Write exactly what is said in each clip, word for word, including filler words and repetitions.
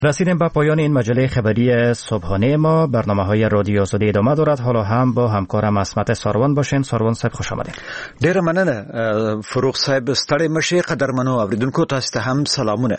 رسیدیم به پایان این مجله خبری صبحانه ما. برنامه‌های رادیو آزادی ادامه دارد. حالا هم با همکارم عصمت ساروان باشین. ساروان صاحب خوش آمدید. ډیر مننه فروغ صاحب. ستړي مشه. قدرمنو اوریدونکو تاسو ته هم سلامونه.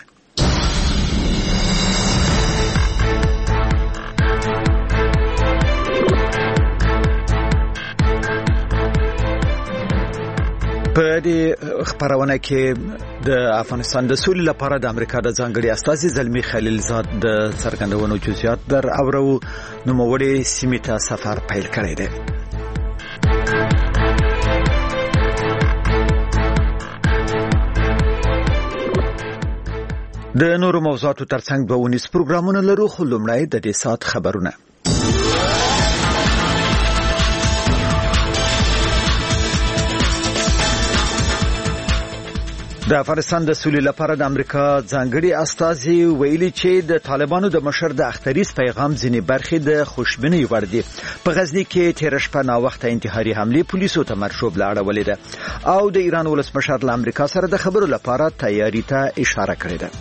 په دې خبرونه کې د افغانستان د سولې لپاره د امریکا د ځانګړي استازي زلمی خلیلزاد د څرګندونو جزئیات در اورو. نوموړي سیمې ته سفر پیل کړی دی. د نورو موضوعاتو ترڅنګ به ونیس پروګرامونه لرو، خو لومړی د دې سات خبرونه. د افغانستان د سولې لپاره د امریکا ځانګړي استازي ویلي چې د طالبانو د مشر د اختریز پیغام ځینې برخې د خوشبینۍ وړ دي. په غزنی کې تیر شپه نا وخت انتحاري حمله پولیسو ته مرشوب لاړولې ده او د ایران ولسمشر له امریکا سره د خبرو لپاره تیاری ته اشاره کړې ده.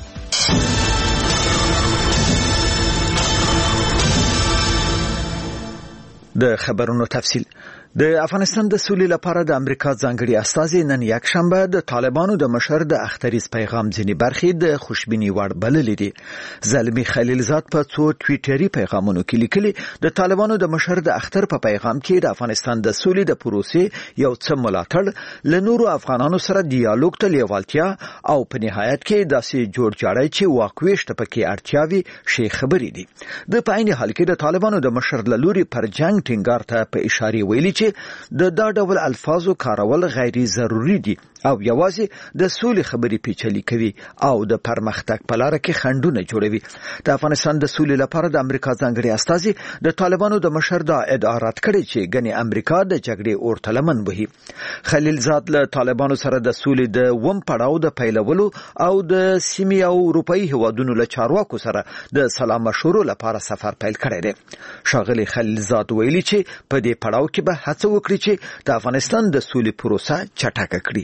د خبرونو تفصیل. د افغانستان د سولې لپاره د امریکا ځانګړي استازي نن یک شنبه د طالبانو د مشر د اختریز پیغام ځینې برخې د خوشبینۍ وړ بللې دي. زلمی خلیلزاد په څو ټویټري پیغامونو کې لیکلي د طالبانو د مشر د اختر په پیغام کې د افغانستان د سولې د پروسې یو څه ملاتړ، له نورو افغانانو سره دیالوګ ته لیوالتیا او په نهایت کې داسې جوړ جاړی چې واکويشت پکې اړتیاوي شي خبرې دي. د پاین حال کې د طالبانو د مشر له لوري پر جنگ ټینګار ته په اشاره ویلي د دا ډول الفاظو کارول غیر ضروري دي او یوازې د سولې خبرې پیچلې کوي او د پرمختګ په لار کې خنډونه جوړوي. د افغانستان د سولې لپاره د امریکا ځانګړي استازي د طالبانو د مشر دا ادعا رد کړې چې ګنې امریکا د جګړې اورته لمن وهي. خلیلزاد له طالبانو سره د سولې د وم پړاو د پیلولو او د سیمې او اروپאי هوادونو له چارواکو سره د سلام مشورو لپاره سفر پیل کړی دی. ښاغلي خلیلزاد ویلي چې په دې پړاو کې به هڅه وکړي چې د افغانستان د سولې پروسه چټکه کړي.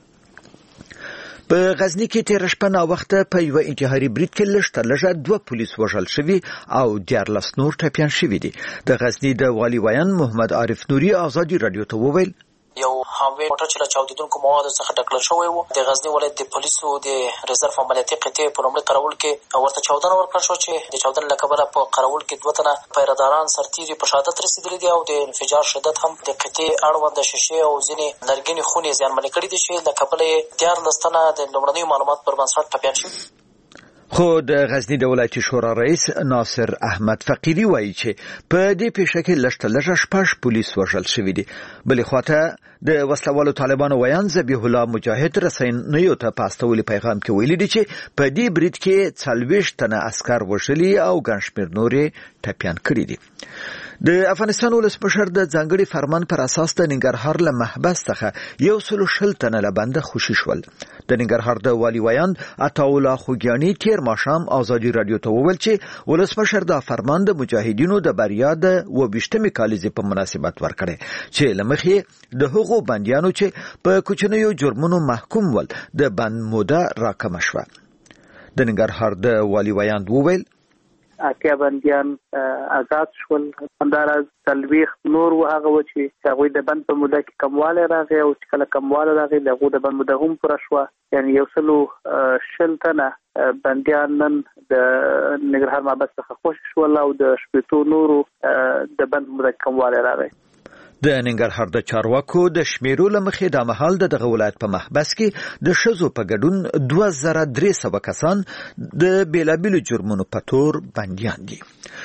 په غزنی کې تیر شپه نا وخت په یو انتحاري برید کې لږ تر لږه دوه پولیس وژل شوي او دیارلس نور ټپیان شوي دي. د غزنی د والي ویان محمد عارف نوري آزادي رادیو ته وویل یو هاوی موټر چې له چاودیدونکو موادو څخه ډکل شوی و. د غزنی ولایت د پولیسو د ریزرف عملیاتي قطعې په لومړي قراول کې ورته چاودنه ورکړل شو چې د چاودنې له کبله په قراول کې دوه تنه پیرهداران سرتیري په شهادت رسېدلي دي او د انفجار شدت هم د قطعې اړونده شیشې او ځینې لرګینې خونې زیانمنې کړي دي چې له کبله یې دیارلس تنه د لومړنیو معلوماتو پر بنسټ ټپیان شوي. خو د غزنی د ولایتي شورا رئیس ناصر احمد فقیری وایي چې په دې پیښه کې لږ تر لږه شپږ پولیس وژل شوي دي. بلې خواته د وسلوالو طالبانو ویان ذبیح الله مجاهد رسنیو ته په استولي پیغام کې ویلي دي چې په دې برید کې څلوېښت تنه عسکر وژلي او ګڼ شمېر نورې ټپیان کړي دي. د افغانستان ولسمشر د ځانګړي فرمان پر اساس د ننګرهار له محبس څخه یو سل شل تنه له بنده خوشي شول. د ننګرهار د والي ویان عطاالله خوږیاني تیر ماښام آزادي رادیو ته وویل چې ولسمشر د فرمان د مجاهدینو د بریا د اوویشتمې کالیزې په مناسبت ورکړی چې له مخې د هغو بندیانو چې په کوچنیو جرمونو محکوم ول د بند موده راکمه شوه. د ننګرهار د والي ویان وویل اتیا بندیان آزاد شول. همداراز څلوېښت نور و هغه و چې هغوی د بند په موده کې کموالی راغی او چې کله کموالی راغی د هغو د بند موده هم پوره شوه. یعنې یو سلو شل تنه بندیان نن د ننګرهار محبس څخه خوشي شول او د شپېتو نورو د بند موده کې کموالی راغی. د ننګرهار د چارواکو د شمیرو له مخې دا مهال د دغه ولایت په محبس کې د ښځو په ګډون دوه زره درې سوه کسان د بیلابیلو جرمونو په تور بندیان دي.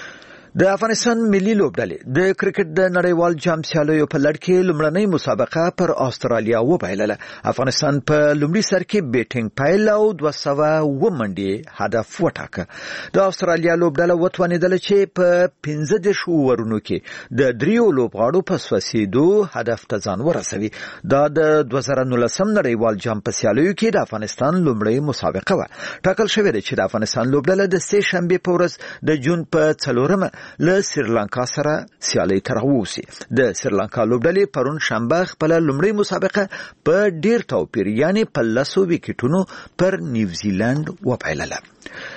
د افغانستان ملي لوبډلې د کرکټ د نړیوال جام سیالیو په لړ کې لومړنۍ مسابقه پر استرالیا وبایلله. افغانستان په لومړي سر کې بیټینګ پیل او دوه سوه اووه منډې هدف وټاکه. د استرالیا لوبډله وتوانېدله چې په پنځه دېرش اوورونو کې د دریو لوبغاړو په سوځېدو هدف ته ځان ورسوي. دا د دوه زره نولسم نړیوال جام په سیالیو کې د افغانستان لومړۍ مسابقه وه. ټاکل شوې ده چې د افغانستان لوبډله د سې شنبې په ورځ د جون په څلورمه له سریلانکا سره سیالي ته راووځي. د سریلانکا لوبډلې پرون شنبه خپل لومړۍ مسابقه په ډیر توپیر یعنی په لسو وکټونو پر نیوزیلند وبایلله.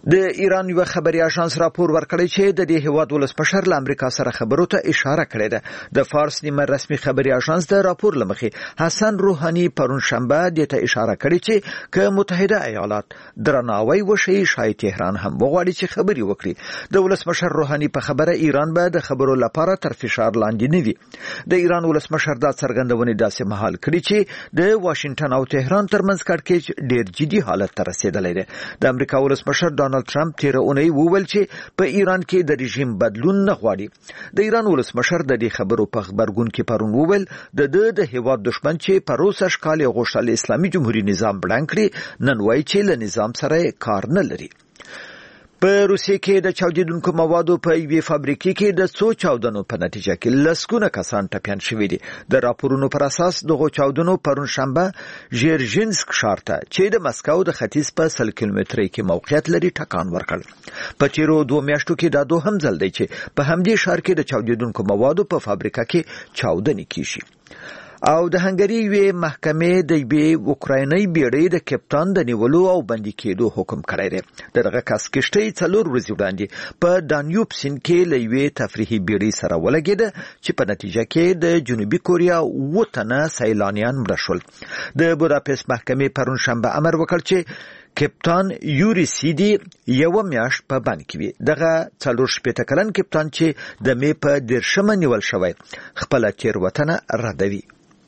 د ایران یو خبري اژانس راپور ورکړی چې د دې هیواد ولسمشر له امریکا سره خبرو ته اشاره کړې ده. د فارس نیمه رسمي خبري اژانس د راپور لمخې حسن روحاني پرون شنبه د ته اشاره کړې چې که متحده ایالات درناوی وشي شاید تهران هم وغواړي چې خبري وکړي. د ولسمشر روحاني په خبره ایران به د خبرو لپاره تر فشار لاندې نه وي. د ایران ولسمشر دا څرګندونې داسې مهال کړي چې د واشنگټن او تهران ترمنځ کړکېچ ډېر جدي حالت ته رسیدلی دی. د امریکا ولسمشر ډونالد ټرمپ تیر اونۍ وویل چې په ایران کې د رژیم بدلون نه غواړي. د ایران ولسمشر د دې خبرو په خبرګون کې پرون وویل د د د هیواد دشمن چې په روسه ښکال غوښتل اسلامي جمهوریت نظام بڼ کړي نن وایي چې له نظام سره کار نه لري. په روسیې کې د چاودیدونکو موادو په یوې فابریکې کې د څو چاودنو په نتیجه کې لسګونه کسان ټپیان شوي دي. د راپورونو پر اساس دغه چاودنو پرون شنبه ژیرژینسک ښار ته چې د مسکو د ختیځ په سل کیلومترۍ کې موقعیت لري ټکان ورکړ. په تیرو دوه میاشتو کې دا دوهم ځل دی چې په همدې ښار کې د چاودیدونکو موادو په فابریکه کې چاودنې کیږي. او د هنګري یوې محکمې د یوې اوکرایني بیړۍ د کپټان د نیولو او بندي کېدو حکم کړی دی. دغه کس کشتۍ څلور ورځې وړاندې په دانیوب سیند کې له یوې تفریحي بیړۍ سره ولګېده چې په نتیجه کې د جنوبي کوریا اووه تنه سیلانیان مړه شول. د بوداپست محکمې پرون شنبه امر وکړ چې کپټان یوري سیدي یو میاشت په بند کې وي. دغه څلور شپېته کلن کپټان چې د مې په دیرشمه نیول شوی خپل تېروتنه ردوي.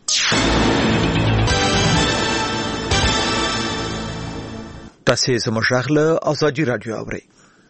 تاسې زموږ غږ له ازادي راډیو اورئ.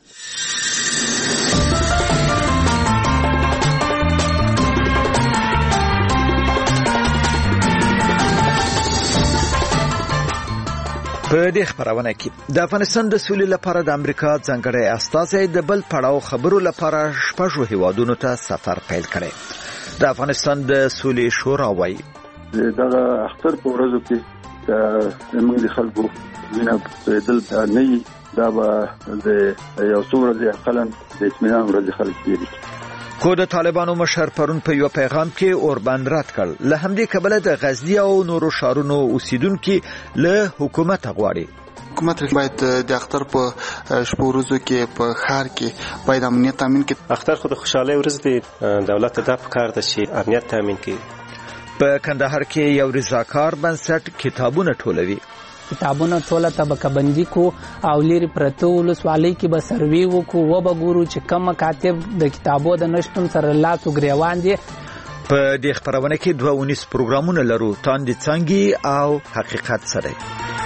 په دې خبرونه کې د افغانستان د سولې لپاره د امریکا ځانګړی استازی د بل پړاو خبرو لپاره شپږ هیوادونو ته سفر پیل کړی. د افغانستان د سولې شورا وايي دغه اختر په ورځو کې د موږ د خلکو وینه دل نه دا به د یو څو ورځې اقلن د اطمینان ورځې خلک کېږي. خو د طالبانو مشر پرون په یو پیغام کې اوربند رد کړ. له همدې کبله د غزنی او نورو ښارونو اوسیدونکو له حکومت غواړي حکومت باید د اختر په شپږ ورځو کې په ښار کې باید امنیت تامین کړي. اختر خو د خوشحالۍ ورځ دی، دولت ته دا پکار ده چې امنیت تامین کړي. په کندهار کې یو رضاکار بنسټ کتابونه ټولوي. کتابونه ټوله طبقه‌بندي کو او لري پرته ولسوالۍ کې به سروي وکړو و به ګورو چې کوم کاتب د کتابو د نشټون سره لاس وګریوان دي. په دې خبرونه کې دوه ونیس پروګرامونه لرو، تاندې څنګه او حقیقت سره.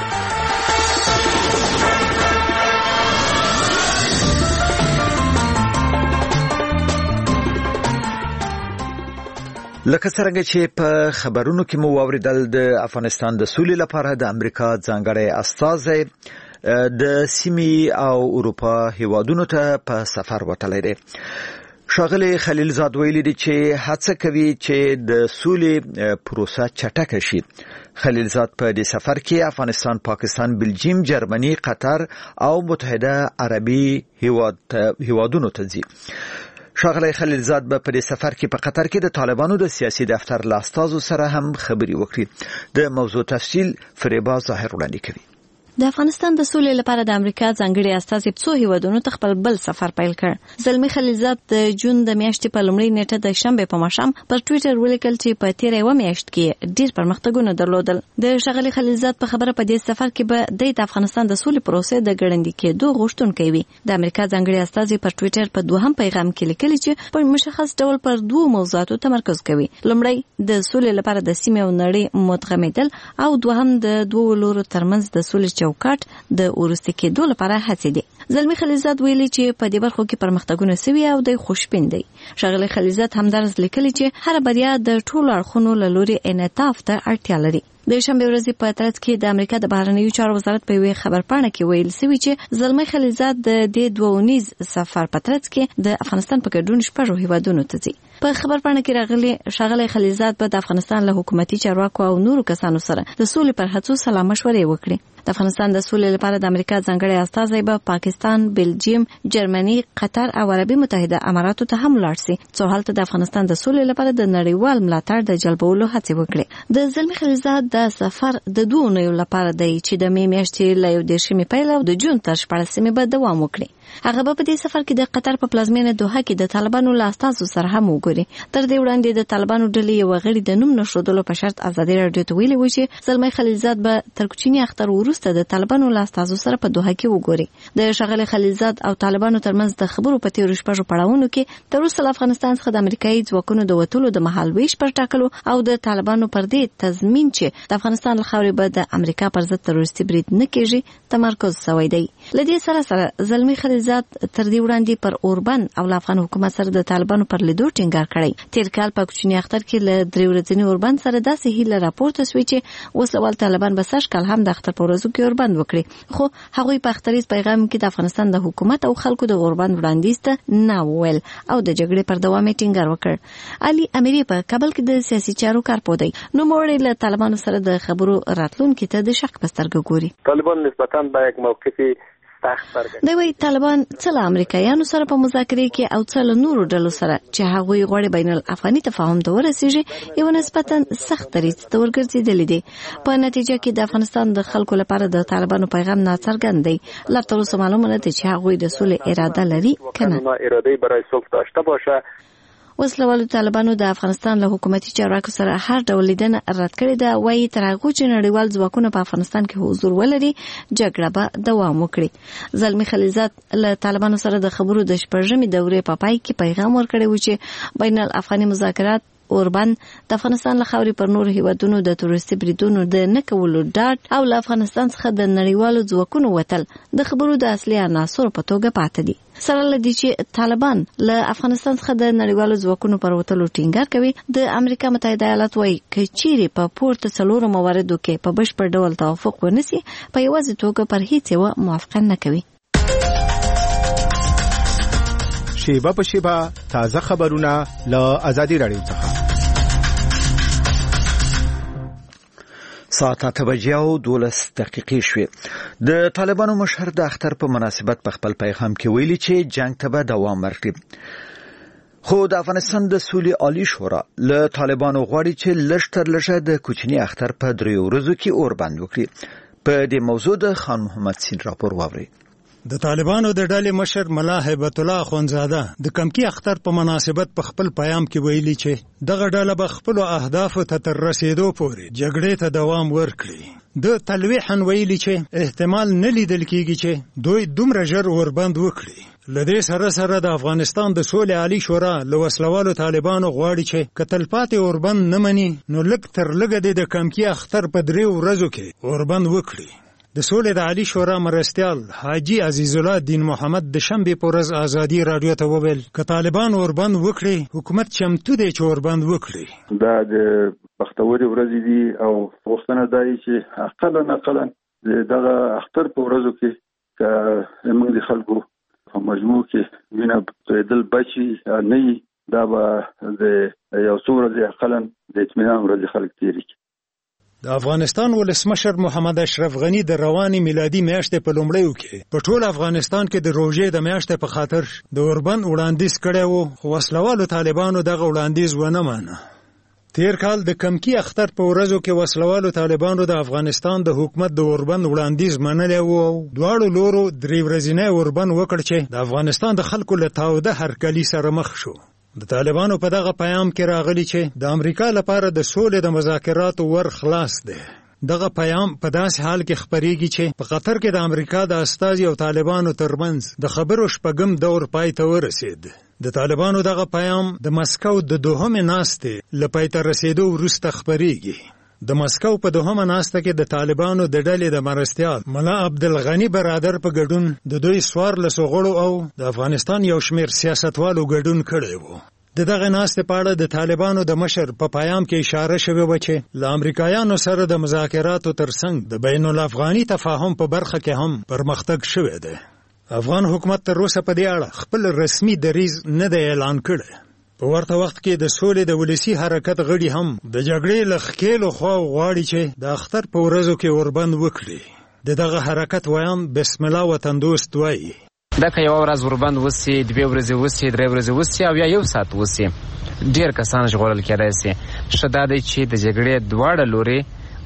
لکه څنګه چې په خبرونو کې مو واوریدل د افغانستان د سولې لپاره د امریکا ځانګړی استازی د سیمې او اروپا هیوادونو ته په سفر وتلی دی. ښاغلی خلیلزاد ویلي دي چې هڅه کوي چې د سولې پروسه چټکه شي. خلیلزاد په دې سفر کې افغانستان، پاکستان، بلجیم، جرمني، قطر او متحده عربي هیوادونو ته ځي. ښاغلی خلیلزاد به په دې سفر کې په قطر کې د طالبانو د سیاسي دفتر له استازو سره هم خبرې وکړي. د موضوع تفصیل فریبا ظاهر وړاندې کوي. د افغانستان د سولې لپاره د امریکا ځانګړي استازي څو هیوادونو ته خپل بل سفر پیل کړ. زلمی خلیلزاد د جون د میاشتې په لومړۍ نیټه د شنبه په ماښام پر ټوئیټر ولیکل چې په تیره یوه میاشت کې ډېر پرمختګونه درلودل. د ښاغلي خلیلزاد په خبره په دې سفر کې به د افغانستان د سولې پروسې د ګړندي کېدو غوښتونکی وي. د امریکا ځانګړي استازي پر ټوئیټر په دوهم پیغام کې لیکلي چې په مشخص ډول پر دوه موضوعاتو تمرکز کوي. لومړی د سولې لپاره د سیمې او نړۍ متغمدل او دوهم د دوه لورو ترمنځ د سولې چوکاټ د ورسته کېدو لپاره هڅې دي. زلمی خلیلزاد ویلي چې په دې برخو کې پرمختګونه سوي او د خوشبین دی. ښاغلی خلیلزاد همدارس لیکلي چې هر بریا د ټولو اړخونو له لوري انعطاف ته اړتیا لري. د شنبه ورځې په ترڅ کې د امریکا د بهرنیو چارو وزارت په یوې خبرپاڼه کې ویل شوی چې زلمی خلیلزاد د دې دوه اونیز سفر په ترڅ کې د افغانستان په ګډون شپږ هیوادونو ته ځي. په خبرپاڼه کې راغلي ښاغلی خلیلزاد به د افغانستان له حکومتي چارواکو او نورو کسانو سره د سولې پر هڅو سلا مشورې وکړي. د افغانستان د سولې لپاره د امریکا ځانګړی استازی به پاکستان، بلجیم، جرمني، قطر او عربي متحده اماراتو ته هم لاړ شي څو هلته د افغانستان د سولې لپاره د نړیوال ملاتړ د جلبولو هڅې وکړي. د زلمی خلیلزاد د دا سفر د دوه اونیو لپاره دی چې د می میاشتې له یو دېرشمې پیل او د جون تر شپاړسمې به دوام وکړي. هغه به په دې سفر کې د قطر په پلازمینه دوحه کې د طالبانو له استازو سره هم وګوري. تر دې وړاندې د طالبانو ډلې یو غړي د نوم نښودلو په شرط ازادي راډیو ته ویلي و چې زلمی خلیلزاد به تر کوچني اختر وروسته د طالبانو له استازو سره په دوحه کې وګوري. د ښاغلي خلیلزاد او طالبانو ترمنځ د خبرو په تیرو شپږو پړاوونو کې تر اوسه له افغانستان څخه د امریکایي ځواکونو د وتلو د مهال ویش پر ټاکلو او د طالبانو پر دې تضمین چې د افغانستان له خاورې به د امریکا پر ضد تروریستي برید نه کېږي تمرکز شوی دی. له دې سره سره زلمی خلیلزاد تر دې وړاندې پر اوربند او افغان حکومت سره د طالبانو پر لیدو ټینګار کړی. تیر کال په کوچني اختر کې له درې ورځني اوربند سره داسې هیله راپورته شوې چې وسوال طالبان به سږ کال هم د اختر په ورځو کې اوربند وکړي، خو هغوی په اختریز پیغام کې د افغانستان د حکومت او خلکو د اوربند وړاندیز ته نه وویل او د جګړې پر دوام یې ټینګار وکړ. علي امیري په کابل کې د سیاسي چارو کارپوه دی. نوموړی له طالبانو سره د خبرو راتلونکي ته د شک په سترګه ګوري. طالبان نسبتاً با یک موقفی دی وی طالبان څه له امریکایانو سره په مذاکرې کې او څه له نورو ډلو سره چې هغوی غواړي بین الافغاني تفاهم ته ورسیږي یو نسبتاً سخت دریځ ته ورګرځېدلي دي. په نتیجه کې د افغانستان د خلکو لپاره د طالبانو پیغام ناڅرګند دی. لا تر اوسه معلومه نه ده چې هغوی د سولې اراده لري که نه. اراده برای صلح داشته باشه. وسلوالو طالبانو د افغانستان له حکومتي چارواکو سره هر ډول لیدنه رد کړې ده. وایي تر هغو چې نړیوال ځواکونه په افغانستان کې حضور ولري جګړه به دوام وکړي. زلمی خلیلزاد له طالبانو سره د خبرو د شپږمې دورې په پای کې پیغام ورکړی و چې بین الافغاني مذاکرات اوربند د افغانستان له خاورې پر نور هیوادونو د تروریستي بریدونو د نه کولو ډاډ او له افغانستان څخه د نړیوالو ځواکونو وتل د خبرو د اصلي عناصرو په توګه پاتې دي. سره له دې چې طالبان له افغانستان څخه د نړیوالو ځواکونو پر وتلو ټینګار کوي، د امریکا متحده ایالات وايي که چیرې په پورته څلورو مواردو کې په بشپړ ډول توافق ونسي په یوازې توګه پر هیڅ یوه موافقه نه کوي. شیبه په شیبه تازه خبرونه له ازادي راډیو څخه. ساعت اته بجې او دولس دقیقې شوې. د طالبانو مشر د اختر په مناسبت په خپل پیغام کې ویلي چې جنگ ته به دوام ورکړي. خو د افغانستان د سولې عالی شورا له طالبانو غواړي چې لږ تر لږه د کوچني اختر په دریو ورځو کې اوربند وکړي. په دې موضوع د خان محمد سین راپور واورئ. د طالبانو د ډلې مشر ملا هیبت الله اخوندزاده د کمکی اختر په مناسبت په خپل پیغام کې ویلي چې دغه ډله به خپل اهدافو ته تر رسیدو پورې جګړې ته دوام ورکړي. د تلویحا ویلي چې احتمال نه لیدل کېږي چې دوی دومره ژر اوربند وکړي. لدې سره سره د افغانستان د سولې عالی شورا له وسلوالو طالبانو غواړي چې که تلپاتې اوربند نه مني نو لږ تر لږه د کمکی اختر په دریو ورځو کې اوربند وکړي. د سولې د عالی شورا مرستیال حاجی عزیز الله دین محمد د شنبې په ورځ ازادي رادیو ته وویل که طالبان اوربند وکړي حکومت چمتو دی چې اوربند وکړي. دا د بختوري ورځې دي او غوښتنه دا دی چې اقلا اقلا دغه اختر په ورځو کې که موږ د خلکو په مجموع کې وینه تویدل بچي نه وي دا به د یو څو ورځې اقلا د اطمینان ورځې خلک تېري کړي. د افغانستان ولسمشر محمد اشرف غنی د رواني میلادي میاشتې په لومړیو کې په ټول افغانستان کې د روژې د میاشتې په خاطر د اوربند وړاندیز کړی و، خو وسلوالو طالبانو دغه وړاندیز ونه مانه. تیر کال د کمکی اختر په ورځو کې وسلوالو طالبانو د افغانستان د حکومت د اوربند وړاندیز منلی و او دواړو لورو درې ورځنی اوربند وکړ چې د افغانستان د خلکو له تاوده هرکلي سره مخ شو. د طالبانو په دغه پیغام کې راغلی چې د امریکا لپاره د سولې د مذاکراتو ور خلاص دی. دغه پیغام په داسې حال کې خپریږي چې په قطر کې د امریکا د استازي او طالبانو ترمنځ د خبرو شپږم دور پای ته ورسید. د طالبانو دغه پیغام د مسکو د دوهمې ناستې له پای ته رسیدو وروسته خپریږي. د مسکو په دوهمه ناسته کې د طالبانو د ډلې د مرستیال ملا عبدالغنی برادر په ګډون د دوی څوارلسو غړو او د افغانستان یو شمېر سیاستوالو ګډون کړی و. د دغه ناستې په اړه د طالبانو د مشر په پیغام کې اشاره شوې وه چې له امریکایانو سره د مذاکراتو ترڅنګ د بین الافغاني تفاهم په برخه کې هم پرمختګ شوی دی. افغان حکومت تر اوسه په دې اړه خپل رسمي دریځ نه دی اعلان کړی. په ورته وخت کې د سولې د ولسی حرکت غړي هم د جګړې له ښکېلو خوا غواړي چې د اختر په ورځو کې اوربند وکړي. د دغه حرکت ویان بسم الله وطن دوست وایي دا که یوه ورځ اوربند وسي، دوې ورځې وسي، درې ورځې وسي او یا یو ساعت وسي، ډېر کسان ژغورل کېدای سي. ښه دا دی چې د جګړې دواړه لورې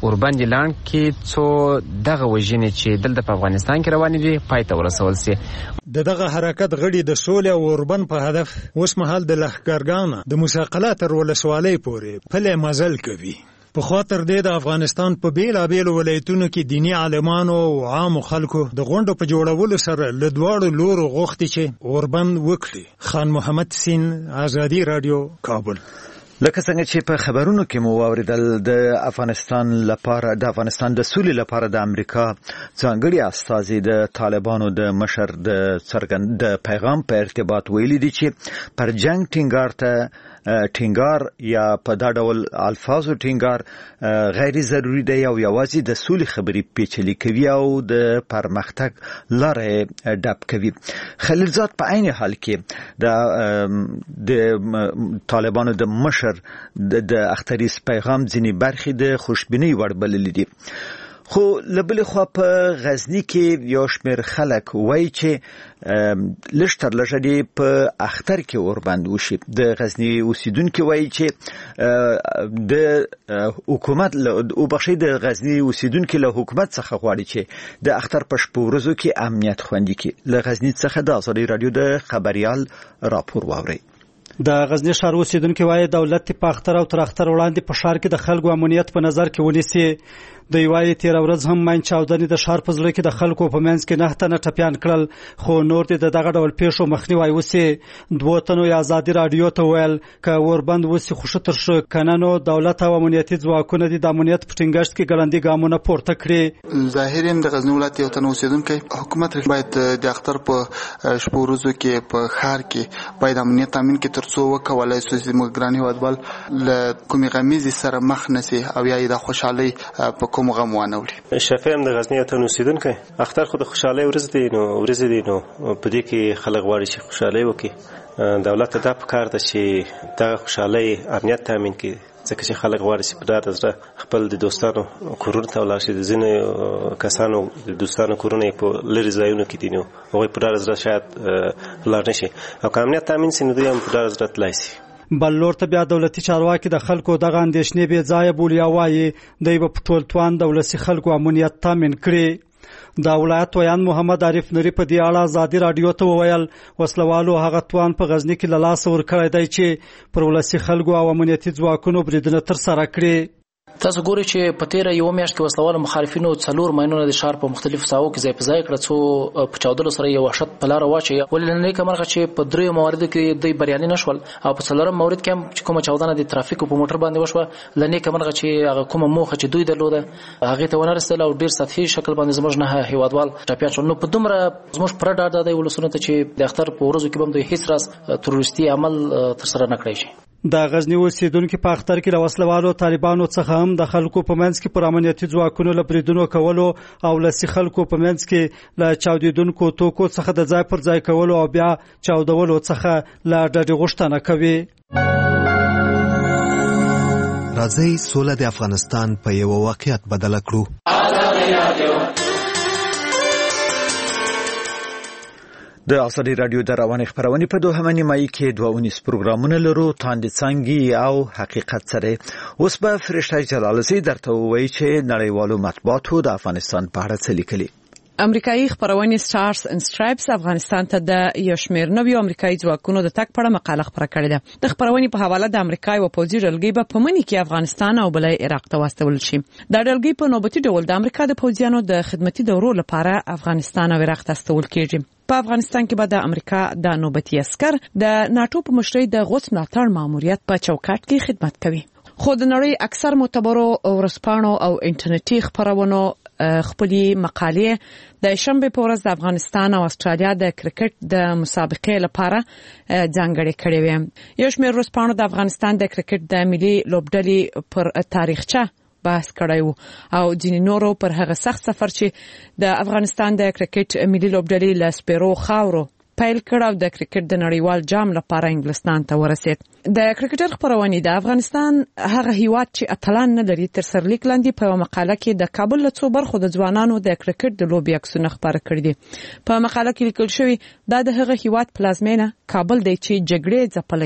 اوربند لاند کې څو دغه وژنې چې دلته په افغانستان کې روانې دي پای ته ورسول سي. د دغه حرکت غړي د سولې او اوربند په هدف اوس مهال د لښکرګانو د مساقله تر ولسوالۍ پورې پلې مزل کوي. په خاطر دې د افغانستان په بیلابیلو ولایتونو کې دینی عالمانو او عام خلکو د غونډو په جوړولو سره له دواړو لورو غوښتي چې اوربند وکړي. خان محمد سین، آزادي رادیو، کابل. لکه څنګه چې په خبرونو کې مو واوریدل د افغانستان لپاره د افغانستان د سولې لپاره د امریکا ځانګړي استازي د طالبانو د مشر د څرګند د پیغام په ارتباط ویلي دي چې پر جنگ ټینګار ته ټینګار یا په دا ډول الفاظو ټینګار غیر ضروري دی او یوازې د سولې خبرې پیچلې کوي او د پرمختګ لارې ډب کوي. خلیلزاد په عین حال کې د د طالبانو د مشر د اختریز پیغام ځینې برخې د خوشبینۍ وړ بللې دي. خو لبل خو په غزنی کې یو شمېر خلک وایي چې لشتر لږه په اختر کې اوربند وشي. د غزنی اوسیدونکو وایي چې د حکومت او بخښي د غزنی اوسیدونکو له حکومت څخه غواړي چې د اختر په شپه ورځو کې امنیت خوندي کړي. له غزنی څخه د آزادي رادیو د خبريال راپور واوري. د غزنی ښار اوسیدونکو وایي دولت په اختر او تر اختر وړاندې په ښار کې د خلکو امنیت په نظر کې ونیسي. د یوای تیر ورځ هم ماین چاودنې د ښار په زړه کې د خلکو په منځ کې نه تنه ټپيان کړل، خو نور د دغه ډول پیښو مخنیوي وسی. دوه تنو یا آزادي رادیو ته ویل ک اوربند وسی خوشتر شو کننو دولت او امنیتي ځواکونه د امنیت په ټینګښت کې ګړندې ګامونه پورته کړي. ظاهرا د غزنی ولایت یو تنو اوسیدونکو حکومت باید د اختر په شپه ورځو کې په ښار کې باید امنیت تامین کې ترڅو وکولای شي چې مګرانی وادبل له کومي غمیزي سره مخ نسی او یا د خوشحالي په کوم غم وانه وړي. شفیم د غزنی ته اوسیدونکو اختر خو د خوشحالي ورځ دی نو ورځ دی نو په دې کې خلک غواړي چې خوشحالي وکړي. دولت ته په کار ده چې د خوشحالي امنیت تامین کړي ځکه چې خلک غواړي چې په ډاډه زړه خپل د دوستانو کورونو ته ولاړ شي. د ځینې کسانو د دوستانو کورونه په لرې ځایونو کې دي نو هغوی په ډاډه زړه شاید ولاړ نه شي او که امنیت تامین شي نو دوی هم په ډاډه زړه تللی شي. بل لور ته بیا دولتي چارواکي د خلکو دغه اندېښنې بې ځایه بولي او وایي دوی به په ټول توان د ولسي خلکو امنیت تامین کړي. د ولایت ویان محمد عارف نوري په دې اړه آزادي رادیو ته وویل وسلوالو هغه توان په غزنی کې له لاسه ورکړی دی چې پر ولسي خلکو او امنیتي ځواکونو بریدونه ترسره کړي. تاسو ګورئ چې په تیره یو میاشت کې وسلوال مخالفینو څلور ماینونه د ښار په مختلفو ساحو کې ځای په ځای کړه څو په چاودلو سره یو وحشت په لاره واچوي. ولې نن لیکه مرغه چې په دریو مواردو کې دوی بریالي نه شول او په څلورم مورد کې هم چې کومه چاودنه د ترافیکو په موټر باندې وشوه لنیکه مرغه چې هغه کومه موخه چې دوی درلوده هغه ته ونه رسېدل او ډیر سطحي شکل باندې زموږ نه هیوادوال ټپيان شول. نو په دومره زموږ پر ډاډه دی ولسونه ته چې د اختر په ورځو کې هم دوی هیڅ راز تروریستي عمل ترسره نه کړی شي. د غزنی اوسیدونکو په اختر کې له وسلوالو طالبانو څخه هم د خلکو په منځ کې پر امنیتي ځواکونو له بریدونو کولو او لسی خلکو په منځ کې له چاودیدونکو توکو څخه د ځای پر ځای کولو او بیا چاودولو څخه له ډډې غوښتنه کوي. راځي سوله د افغانستان په یو واقعیت بدل کړو. د آزادي رادیو د رواني خبرونه په دوه نیمایي کې دوه ونیس پروګرامونه لرو تاند څنګه او حقیقت سره. اوس به فرشته جلالزی درته وایي چې نړیوالو مطبوعاتو د افغانستان په اړه څه لیکلي. امریکایي خبرونه سټارز اند سټرایپس افغانستان ته د یو شمېر نویو امریکایي ځواکونو د تګ په اړه مقاله خپره کړې ده. د خبرونې په حواله د امریکا او پوځي ډلګۍ په پمنې کې افغانستان او بلې عراق ته واستول شي. دا ډلګۍ په نوبتي ډول د امریکا د پوځیانو د خدمتي دورو لپاره افغانستان او عراق ته استول کیږي. په افغانستان کې به د امریکا د نوبتي عسكر د ناتو په مشرۍ د غوث ملاتړ ماموریت په چوکاټ کې خدمت کوي. خو د نړۍ اکثر معتبرو ورځپاڼو او انټرنیټي خبرونو خپلې مقالې د شنبه په ورځ د افغانستان او استرالیا د کرکټ د مسابقې لپاره ځانګړې کړې وې. یو شمېر ورځپاڼو د افغانستان د کرکټ د ملي لوبډلې پر تاریخچه بحث کړی او ځینې نورو پر هغه سخت سفر چې د افغانستان د کرکټ ملي لوبډلې له سپیرو خاورو پیل کړ او د کرکټ د نړیوال جام لپاره انګلستان ته ورسید. د کرکټر خبرونه د افغانستان هغه هیواد چې اتلان نه لري تر سرلیک لاندې په مقاله کې د کابل له څو برخو د ځوانانو د کرکټ د لوبي عکسونه خبره کړي دي. په مقاله کې لیکل شوی دا د هغه هیواد پلازمینه کابل دی چې جګړې ځپلې دی.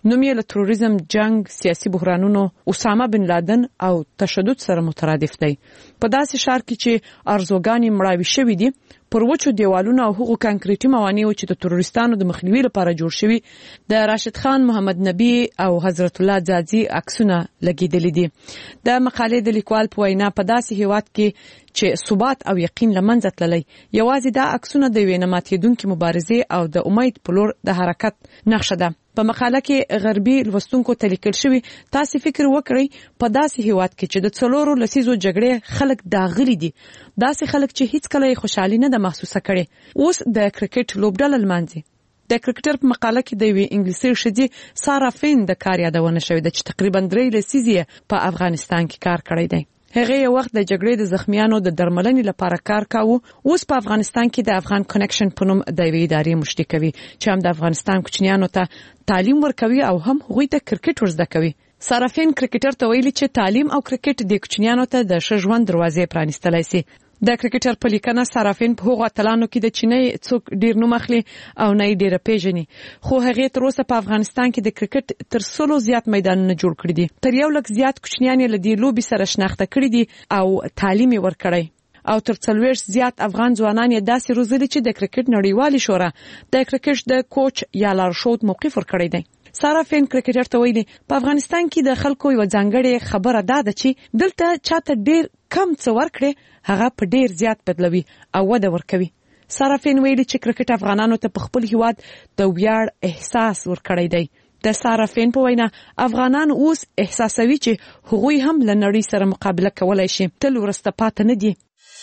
نوم یې له تروریزم، جنگ، سیاسي بحرانونو، اسامه بن لادن او تشدد سره مترادف دی. په داسې ښار کې چې ارزوګانې مړاوي شوي دي، پر وچو دیوالونو او هغو کانکریټي موانعو چې د تروریستانو د مخنیوي لپاره جوړ شوي د راشد خان، محمد نبی او حضرت الله ځاځي عکسونه لګیدلي دي. د مقالې د لیکوال په وینا په داسې هیواد کې چې ثبات او یقین له منځه تللی، یوازې دا عکسونه د یوې نه ماتېدونکې مبارزې او د امید په لور د حرکت نقشه ده. په مقاله کې غربي لوستونکو ته لیکل شوي، تاسو فکر وکړئ په داسې هیواد کې چې د څلورو لسیزو جګړې خلک داغلي دي، داسې خلک چې هیڅ کله خوشحالي نه ده محسوسه کړې، اوس د کرکټ لوبډله لمانځي. د کرکټر په مقاله کې د یوې انګلیسي ښځې سارا فین د کار یادونه شوې ده چې تقریبا درې لسیزې په افغانستان کې کار کړی دی. هغه یو وخت د جګړې د زخمیانو د درملنې لپاره کار کاوه، اوس په افغانستان کې د افغان کنیکشن په نوم د یوې ادارې مشري کوي چې هم د افغانستان کوچنیانو ته تعلیم ورکوي او هم هغوی ته کرکټ ورزده کوي. صارفین کرکټر ته ویلي چې تعلیم او کرکټ د کوچنیانو ته د ښه ژوند دروازې پرانیستلی سي. د کرکټر په لیکنه صارفین په هغو اتلانو کې د چینی څوک ډیر نوم اخلي او نه یې ډیره پیژني، خو هغې تر اوسه په افغانستان کې د کرکټ تر سلو زیات میدانونه جوړ کړي دي. تر یو لک زیات کوچنیان یې له دې لوبې سره شناخته کړي دي او تعلیم یې ورکړی، او تر څلوېښت زیات افغان ځوانان یې داسې روزلي چې د کرکټ نړیوالې شورا د کرکټ د کوچ یا لارښود موقف ورکړی دی. سارا فین کرکټر ته ویلي، په افغانستان کې د خلکو یو ځانګړې خبره دا ده چې دلته چاته ډیر کم څه ورکړي هغه په ډیر زیات بدلوي او وده ورکوي. سارا فین ویلي چې کرکټ افغانانو ته په خپل هیواد د ویاړ احساس ورکړی دی. د سارا فین په وینا افغانان اوس احساسوي چې هغوی هم له نړۍ سره مقابله کولای شي، تل ورسته پاتې نه دي.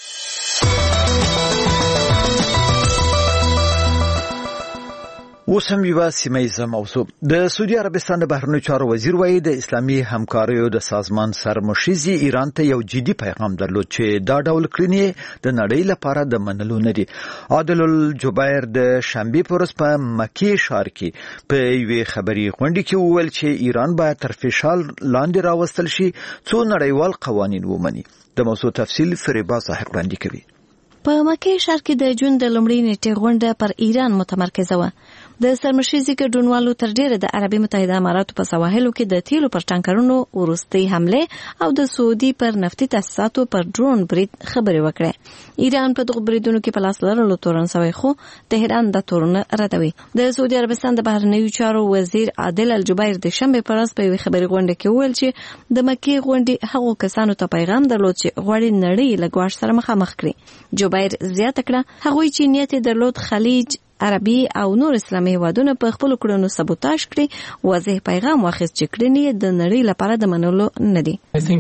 اوس هم یوه سیمهیزه موضوع. د سعودي عربستان د بهرنیو چارو وزیر وایي د اسلامي همکاریو د سازمان سرمشیزي ایران ته یو جدي پیغام درلود چې دا ډول کړنې د نړۍ لپاره د منلو نه دي. عادل الجبیر د شنبې په ورځ په مکې ښار کې په یوې خبري غونډې کې وویل چې ایران باید تر فشار لاندې راوستل شي څو نړیوال قوانین ومني. د موضوع تفصیل فریبا ظاهر وړاندې کوي. په مکې ښار کې د جون د لومړۍ نیټې غونډه پر ایران متمرکزه وه. د سرمشیزي ګډونوالو تر ډیره د عربي متحده اماراتو په سواحلو کې د تیلو پر ټانکرونو وروستۍ حمله او د سعودي پر نفتي تاسیساتو پر ډرون برید خبرې وکړې. ایران په دغه بریدونو کې په لاس لرلو تورن شوی، خو تهران د تورن ردوي. د سعودي عربستان د بهرنیو چارو وزیر عادل الجبیر د شنبې په ورځ په یوې خبري غونډه کې وویل چې د مکې غونډې هغو کسانو ته پیغام درلود چې غواړي نړۍ له ګواښ سره مخامخ کړي. جوبیر زیاته کړه هغوی چې نیت درلود خلیج عربي او نور اسلامي هیوادونه په خپل کړنو سبوتاژ کړي، واضح پیغام واخیست چې کړنې د نړۍ لپاره د منلو نه دي.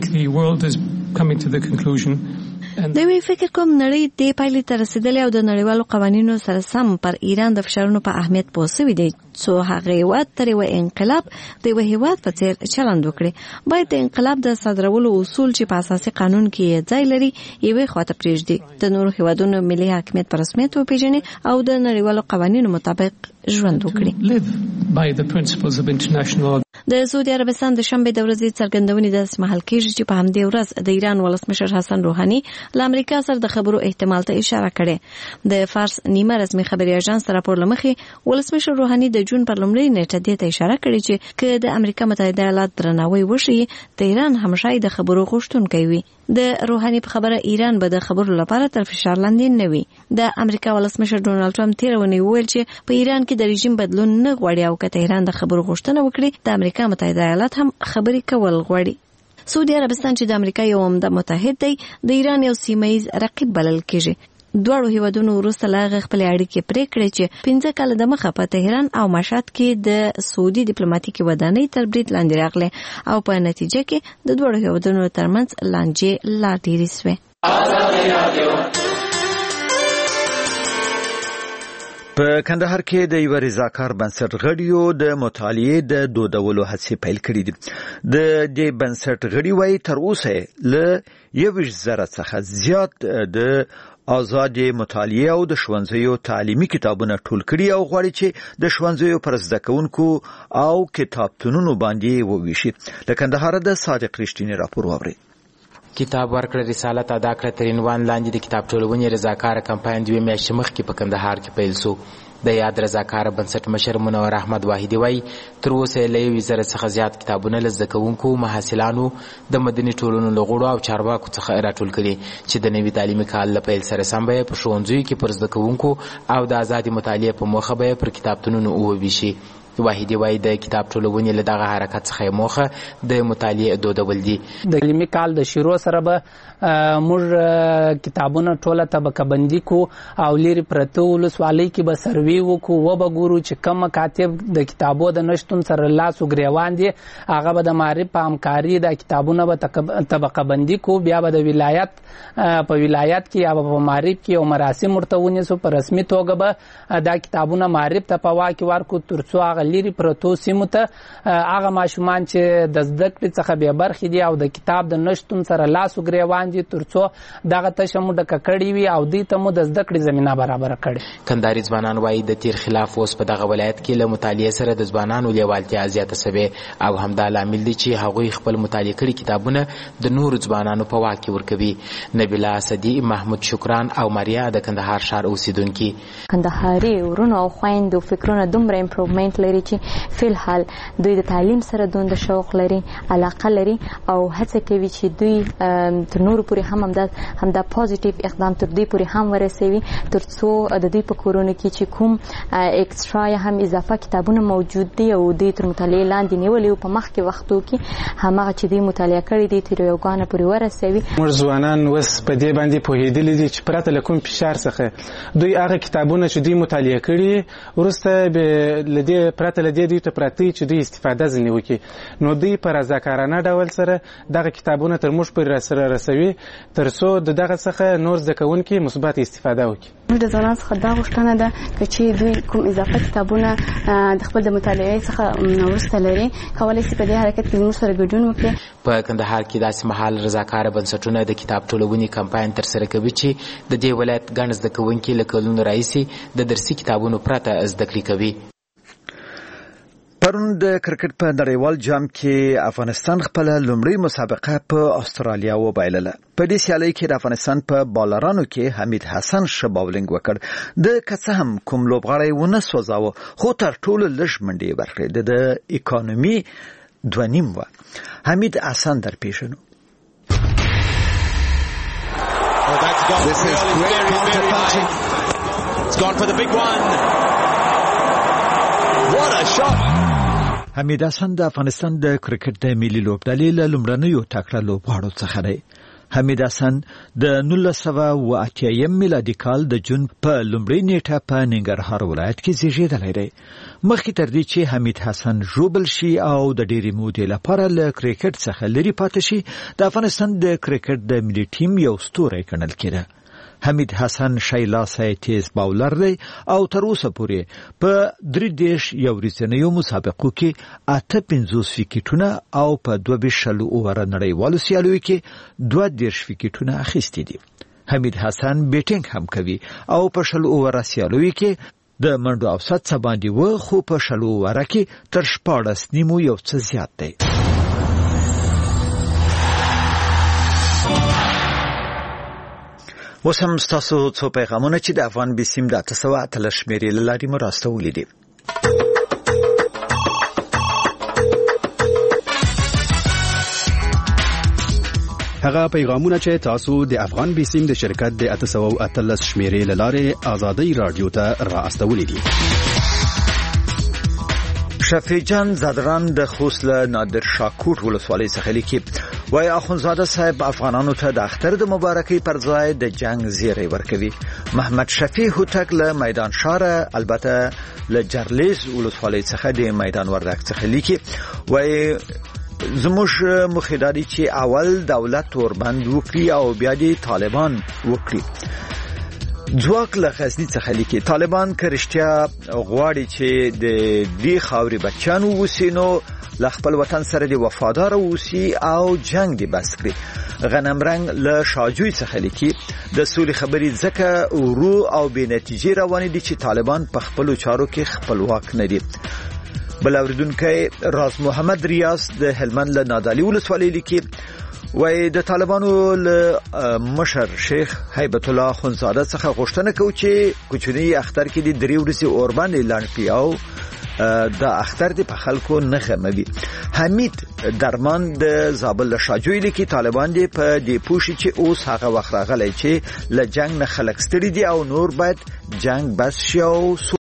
د وی فکر کوم نړۍ د پایلې ته رسیدلې او د نړیوالو قوانینو سره سم پر ایران د فشارونو په اهمیت پوه دی، څو هغه هیواد تر یو انقلاب د یو هیواد په څیر چلند وکړي. باید د انقلاب د صادرولو اصول چې په اساسي قانون کې ځای لري یوې خواته پرېږدي، د نورو هیوادونو ملي حاکمیت په رسمیت وپېژني او د نړیوالو قوانینو مطابق ژوند وکړي. د سعودي عربستان د شنبې د ورځې څرګندونې داسې مهال کېږي چې په همدې ورځ د ایران ولسمشر حسن روحاني له امریکا سره د خبرو احتمال ته اشاره کړې. د فارس نیمه رسمي خبري اژانس راپور لمخې ولسمشر روحاني د جون پر لومړۍ نیټه دې ته اشاره کړې چې که د امریکا متحده ایالات درناوی وشي د ایران همشای د خبرو غوښتونکی وي. د روحاني په خبره ایران به د خبرو لپاره تر فشار لاندې نه وي. د امریکا ولسمشر ډونالد ټرمپ تیر ونی ویل چې په ایران کې د رژیم بدلون نه غواړي او که تهران د خبرو غوښتنه وکړي د امریکا متحده ایالات هم خبرې کول غواړي. سعودي عربستان چې د امریکا یو عمده متحد دی د ایران یو سیمه‌ایز رقیب بلل کېږي. دواړو هیوادونو وروسته له هغې خپلې اړیکې پرې کړې چې پنځه کاله دمخه په تهران او مشهد کې د سعودي ډیپلوماټیکې ودانۍ تر برید لاندې راغلې او په نتیجه کې د دواړو هیوادونو ترمنځ لانجې لا ډېرې سوې. په کندهار کې د یو رضاکار بنسټ غړیو د مطالعې د دودولو هڅې پیل کړې دي. د دې بنسټ غړي وايي تر اوسه له یویشت زره څخه زیات د آزادې مطالعې او د ښوونځیو تعلیمي کتابونه ټول کړي او غواړي چې د ښوونځیو پر زده کوونکو او کتابتونونو باندې وویشي. له کندهار د صادق رښتینی راپور واورئ. کتاب ورکړه رسالت ادا کړه تر عنوان لاندې د کتاب ټولونې رضاکار کمپاین دوه میاشتې مخکې په کندهار کې پیل شو. د یاد رضاکار بنسټ مشر منور احمد واحدي وایي تر اوسه له یو زره څخه زیات کتابونه له زده کوونکو محصلانو د مدني ټولنو له غړو او چارواکو څخه راټول کړي چې د نوي تعلیمي کال له پیل سره سم به په ښوونځیو کې پر زده کوونکو او د ازادي مطالعې په موخه به پر کتابتونونو وویشي. واحدي وایي د کتاب ټولونې له دغه حرکت څخه موخه د مطالعې دودول دي. د تعلیمي کال د شروع سره به موږ کتابونه ټوله طبقه بندي کو او لري پرته ولسوالۍ کې به سروي وکړو و به ګورو چې کوم کاتب د کتابو د نشتون سره لاس وګریوان دي هغه به د معرف په همکاري د کتابونه به طبقه بندي کو بیا به د ولایت په ولایت کې یا په معرف کې او مراسم ورته ونیسو په رسمي توګه به دا کتابونه معرف ته په واکې ورکړو تر څو هغه لري پرتو سیمو ته هغه ماشومان چې د زده کړې څخه بې برخې دي او د کتاب د نشتون سره لاس وګریوان دي تر څو دغه تشه مو ډکه کړې وي او دوی ته مو د زده کړې زمینه برابره کړې. کندهاري ځوانان وایي د تیر خلاف اوس په دغه ولایت کې له مطالعې سره د ځوانانو لیوالتیا زیاته سوې او همدا لامل دی چې هغوی خپل مطالعه کړي کتابونه د نورو ځوانانو په واک کې ورکوي. نبیله اسدي، محمود شکران او ماریا د کندهار ښار اوسیدونکي. کندهاري ورونو او خویندو فکرونه دومره امپروومنټ لري چې فی الحال دوی د تعلیم سره دومره شوق لري، علاقه لري او هڅه کوي چې دوی تر نورو پورې هم همدا همدا پوزټیو اقدام تر دوی پورې هم ورسوي تر څو د دوی په کورونو کې چې کوم اکسترا یا هم اضافه کتابونه موجود دي او دوی تر مطالعې لاندې نیولي او په مخکې وختو کې هماغه چې دوی مطالعه کړي دي تر یو ګانه پورې ورسوي. موږ ځوانان اوس په دې باندې پوهېدلي دي چې پرته له کوم فشار څخه دوی هغه کتابونه چې دوی مطالعه کړي وروسته له دې پرته له دې دوی ته پراته چې دوی استفاده ځینې وکړي نو دوی په رضاکارانه ډول سره دغه کتابونه تر موږ پورې راسره رسوي تر څو د دغه څخه نور زده کوونکي مثبت استفاده وکړي. موږ د ځوانانو څخه دا غوښتنه ده که چې دوی کوم اضافه کتابونه د خپل د مطالعې څخه وروسته لري کولی شي په دې حرکت کې زموږ سره ګډون وکړي. په کندهار کې داسې مهال رضاکاره بنسټونه د کتاب ټولونې کمپاین ترسره کوي چې د دې ولایت ګڼ زده کوونکي له کلونو راهیسې د درسي کتابونو پرته زده کړې کوي. پرون د کرکټ په نړیوال جام کې افغانستان خپل لومړی مسابقه په استرالیا وبایلله. په دې سیالۍ کې د افغانستان په بالرانو کې حمید حسن ښه باولینګ وکړ. د که څه هم کوم لوبغاړی ونه سوځاوه خو تر ټولو لږ منډې ورکړې. د اکانومي دوه نیم وه. حمید حسن در پیژنو. This is great counter punching. It's gone for the big one. What a shot. حمید حسن د افغانستان د کرکټ د ملي لوبډلې له لومړنیو تکړه لوبغاړو څخه دی. حمید حسن د نولس سوه اوه اتیایم میلادي کال د جون په لومړۍ نیټه په ننګرهار ولایت کې زیږېدلی دی. مخکې تر دې چې حمید حسن ژوبل شي او د ډېرې مودې لپاره له کرکټ څخه لرې پاتې شي د افغانستان د کرکټ د ملي ټیم یو ستوری ګڼل کېده. حمید حسن شایلاسه تیز باولر دی او تر اوسه پورې په درې دېرش یو ورځنیو مسابقو کې اته پنځوس ویکټونه او په دوه ویشت شلو اووره نړیوالو سیالیو کې دوه دېرش ویکټونه اخیستي دي. حمید حسن بیټینګ هم کوي او په شلو اووره سیالیو کې د منډو اوسط څه باندې و خو په شلو اووره کې تر شپاړس نیمو یو څه زیات دی. اوس هم ستاسو څو پیغامونه چې د افغان بیسیم د اته سوه اتلس شمېرې له لارې مو راستولي دي. هغه پیغامونه چې تاسو د افغان بیسیم د شرکت د اته سوه اتلس شمېرې له لارې آزادۍ رادیو ته راستولي دي. شفیجان زادران د خوست له نادر شاکوټ ولسوالۍ څخه لیکي وای اخونزاده صاحب افغانانو ته د اختر د مبارکۍ پر ځای د جنگ زیری ورکوي. محمد شفیع هوتک له میدان شاره البته له جرلیز ولسوالۍ څخه د میدان وردک څخه لیکي وای زموږ مخدادي چې اول دولت وربند وکړي او بیا د طالبان وکړي. ځواک له غزني څخه لیکي طالبان که رښتیا غواړي چې د دې خاورې بچیان ووسي نو له خپل وطن سره د وفادار اوسي او جنگ دی بس کړي. غنمرنګ له شاجوی څخه لیکي د سولې خبرې ځکه ورو او بې نتیجې روانې دي چې طالبان په خپلو چارو کې خپلواک نه دي. بل اوریدونکی راز محمد ریاض د هلمند له نادعلي ولسوالۍ لیکي وای د طالبانو له مشر شیخ هیبت الله خونزاده څخه غوښتنه کوي چې کوچنی اختر کې د درې ورځې اوربان اعلان پیاو د اختر د په خلکو نه خموي. حمید درمان د زابل شاجوی لیکي طالبان دی په دې پوښي چې اوس هغه وخت راغلی چې له جنگ نه خلک ستړي دي او نور باید جنگ بس شي او